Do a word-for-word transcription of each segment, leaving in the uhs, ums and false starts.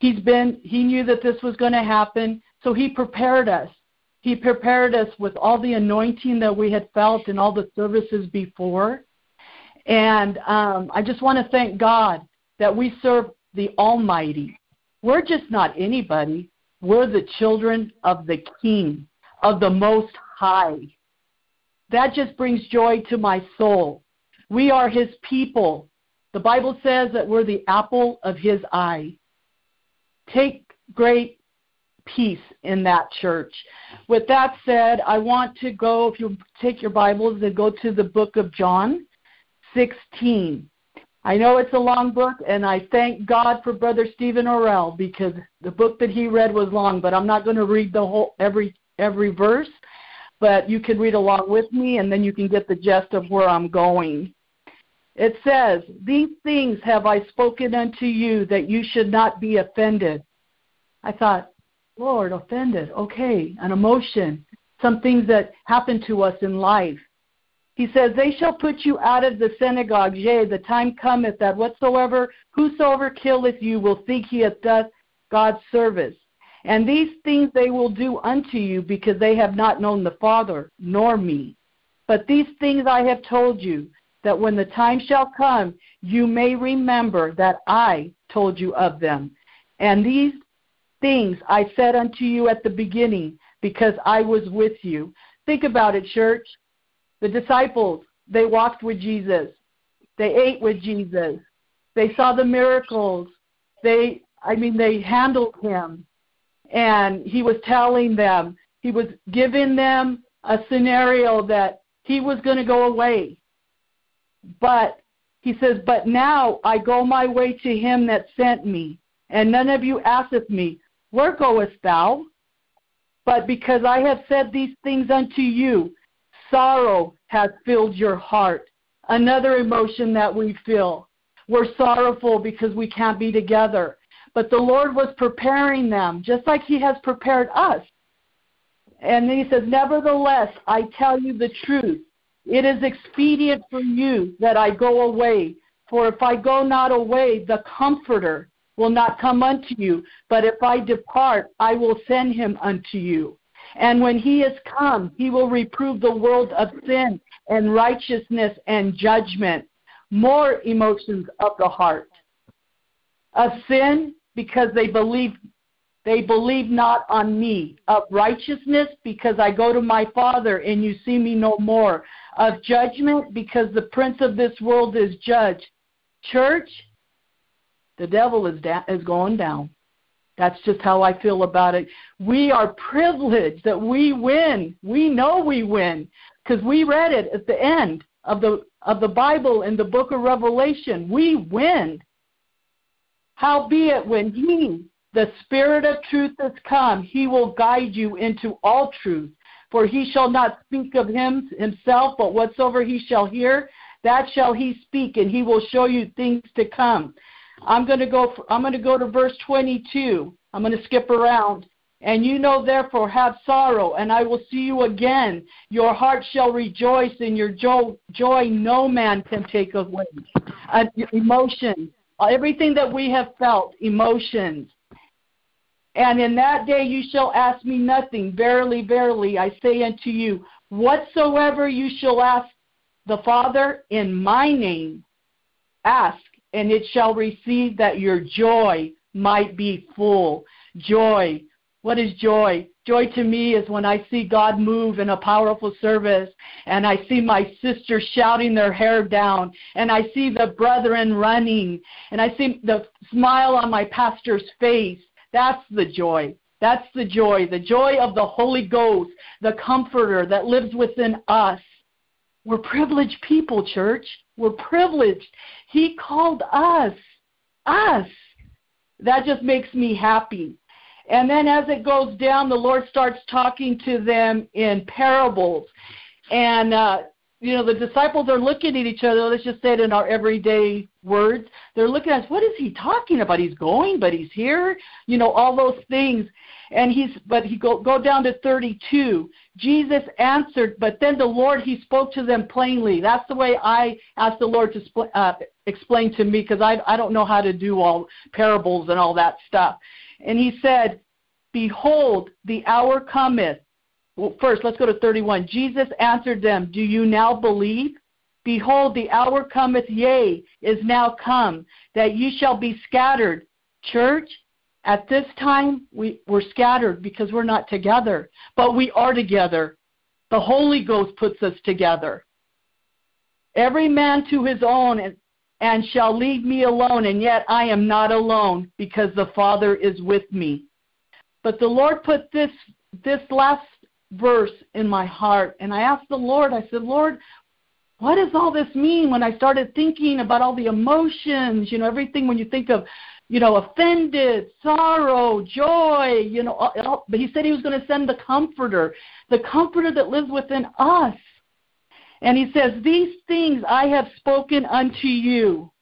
He's been, he knew that this was going to happen, so he prepared us. He prepared us with all the anointing that we had felt in all the services before. And um, I just want to thank God that we serve the Almighty. We're just not anybody. We're the children of the King, of the Most High. That just brings joy to my soul. We are his people. The Bible says that we're the apple of his eye. Take great peace in that, church. With that said, I want to go, if you take your Bibles, and go to the book of John sixteen. I know it's a long book, and I thank God for Brother Stephen Orell, because the book that he read was long, but I'm not going to read the whole every every verse, but you can read along with me, and then you can get the gist of where I'm going. It says, "These things have I spoken unto you, that you should not be offended." I thought, Lord, offended, okay, an emotion, some things that happen to us in life. He says, "They shall put you out of the synagogue, yea, the time cometh that whatsoever, whosoever killeth you will think he hath done God's service. And these things they will do unto you, because they have not known the Father, nor me. But these things I have told you, that when the time shall come, you may remember that I told you of them. And these things I said unto you at the beginning, because I was with you." Think about it, church. The disciples, they walked with Jesus. They ate with Jesus. They saw the miracles. They, I mean, they handled him. And he was telling them, he was giving them a scenario that he was going to go away. But he says, "But now I go my way to him that sent me. And none of you asketh me, Where goest thou? But because I have said these things unto you, sorrow has filled your heart." Another emotion that we feel. We're sorrowful because we can't be together. But the Lord was preparing them, just like he has prepared us. And then he says, "Nevertheless, I tell you the truth. It is expedient for you that I go away. For if I go not away, the Comforter will not come unto you. But if I depart, I will send him unto you. And when he is come, he will reprove the world of sin and righteousness and judgment." More emotions of the heart. Of sin, because they believe they believe not on me. Of righteousness, because I go to my Father and you see me no more. Of judgment, because the prince of this world is judged. Church, the devil is da- is going down. That's just how I feel about it. We are privileged that we win. We know we win because we read it at the end of the of the Bible in the book of Revelation. We win. Howbeit, when he, the Spirit of truth, is come, he will guide you into all truth. For he shall not speak of him himself, but whatsoever he shall hear, that shall he speak, and he will show you things to come. I'm going to go. I'm going to go to verse twenty-two. I'm going to skip around. "And you know, therefore, have sorrow, and I will see you again. Your heart shall rejoice, and your jo- joy no man can take away." Uh, emotions, everything that we have felt, emotions. "And in that day you shall ask me nothing. Verily, verily, I say unto you, whatsoever you shall ask the Father in my name, ask, and it shall receive, that your joy might be full." Joy. What is joy? Joy to me is when I see God move in a powerful service, and I see my sisters shouting their hair down, and I see the brethren running, and I see the smile on my pastor's face. That's the joy. That's the joy. The joy of the Holy Ghost, the Comforter that lives within us. We're privileged people, church. We're privileged. He called us. Us. That just makes me happy. And then as it goes down, the Lord starts talking to them in parables. And, uh, you know, the disciples are looking at each other. Let's just say it in our everyday words. They're looking at us. What is he talking about? He's going, but he's here. You know, all those things. And he's, but he go, go down to thirty-two. Jesus answered, but then the Lord, he spoke to them plainly. That's the way I asked the Lord to spl- uh, explained to me, because I, I don't know how to do all parables and all that stuff. And he said, behold, the hour cometh. Well, first, let's go to thirty-one. Jesus answered them, do you now believe? Behold, the hour cometh, yea, is now come, that ye shall be scattered. Church, at this time, we, we're scattered because we're not together, but we are together. The Holy Ghost puts us together. Every man to his own, and, and shall leave me alone, and yet I am not alone, because the Father is with me. But the Lord put this this last verse in my heart, and I asked the Lord, I said, Lord, what does all this mean? When I started thinking about all the emotions, you know, everything when you think of, you know, offended, sorrow, joy, you know, all, all, but he said he was going to send the Comforter, the Comforter that lives within us. And he says, these things I have spoken unto you,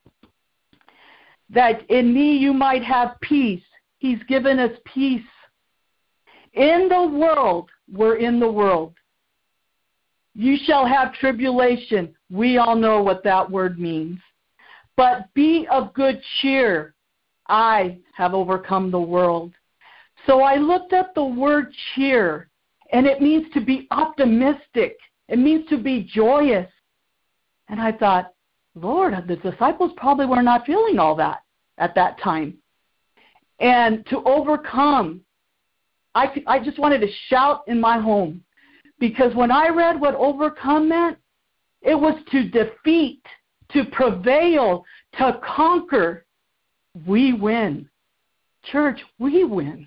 that in me you might have peace. He's given us peace. In the world, we're in the world. You shall have tribulation. We all know what that word means. But be of good cheer. I have overcome the world. So I looked up the word cheer, and it means to be optimistic. It means to be joyous. And I thought, Lord, the disciples probably were not feeling all that at that time. And to overcome, I, I just wanted to shout in my home. Because when I read what overcome meant, it was to defeat, to prevail, to conquer. We win. Church, we win.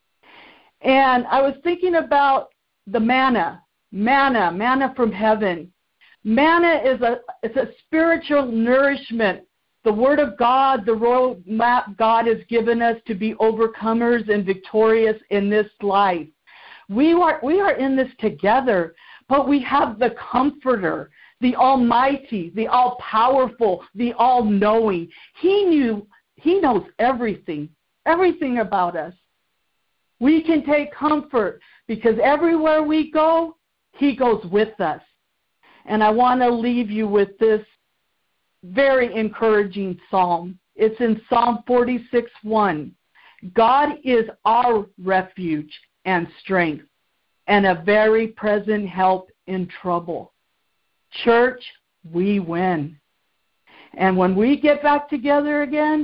And I was thinking about the manna, manna, manna from heaven. Manna is a, it's a spiritual nourishment. The Word of God, the roadmap God has given us to be overcomers and victorious in this life. We are, we are in this together, but we have the Comforter, the Almighty, the All-Powerful, the All-Knowing. He knew, He knows everything, everything about us. We can take comfort because everywhere we go, He goes with us. And I want to leave you with this very encouraging psalm. It's in Psalm forty-six one. God is our refuge and strength, and a very present help in trouble. Church, we win. And when we get back together again,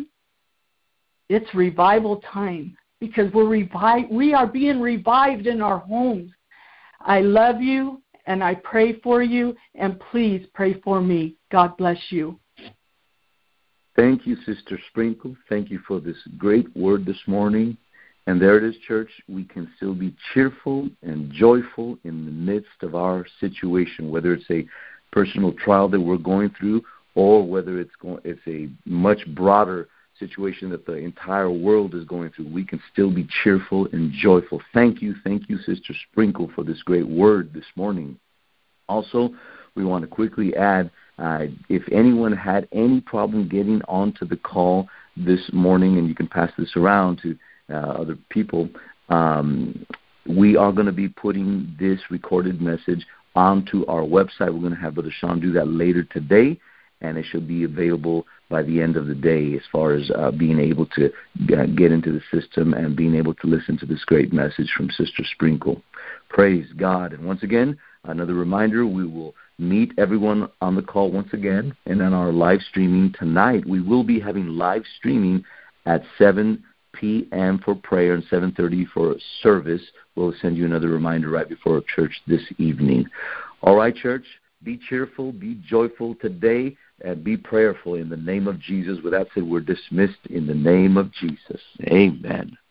it's revival time, because we're revi- we are being revived in our homes. I love you, and I pray for you, and please pray for me. God bless you. Thank you, Sister Sprinkle. Thank you for this great word this morning. And there it is, church. We can still be cheerful and joyful in the midst of our situation, whether it's a personal trial that we're going through or whether it's going, it's a much broader situation that the entire world is going through. We can still be cheerful and joyful. Thank you, thank you, Sister Sprinkle, for this great word this morning. Also, we want to quickly add, uh, if anyone had any problem getting onto the call this morning, and you can pass this around to Uh, other people, um, we are going to be putting this recorded message onto our website. We're going to have Brother Sean do that later today, and it should be available by the end of the day as far as uh, being able to uh, get into the system and being able to listen to this great message from Sister Sprinkle. Praise God. And once again, another reminder, we will meet everyone on the call once again, and on our live streaming tonight. We will be having live streaming at seven p.m. for prayer and seven thirty for service. We'll send you another reminder right before church this evening. All right, church, be cheerful, be joyful today, and be prayerful in the name of Jesus. With that said, we're dismissed in the name of Jesus. Amen.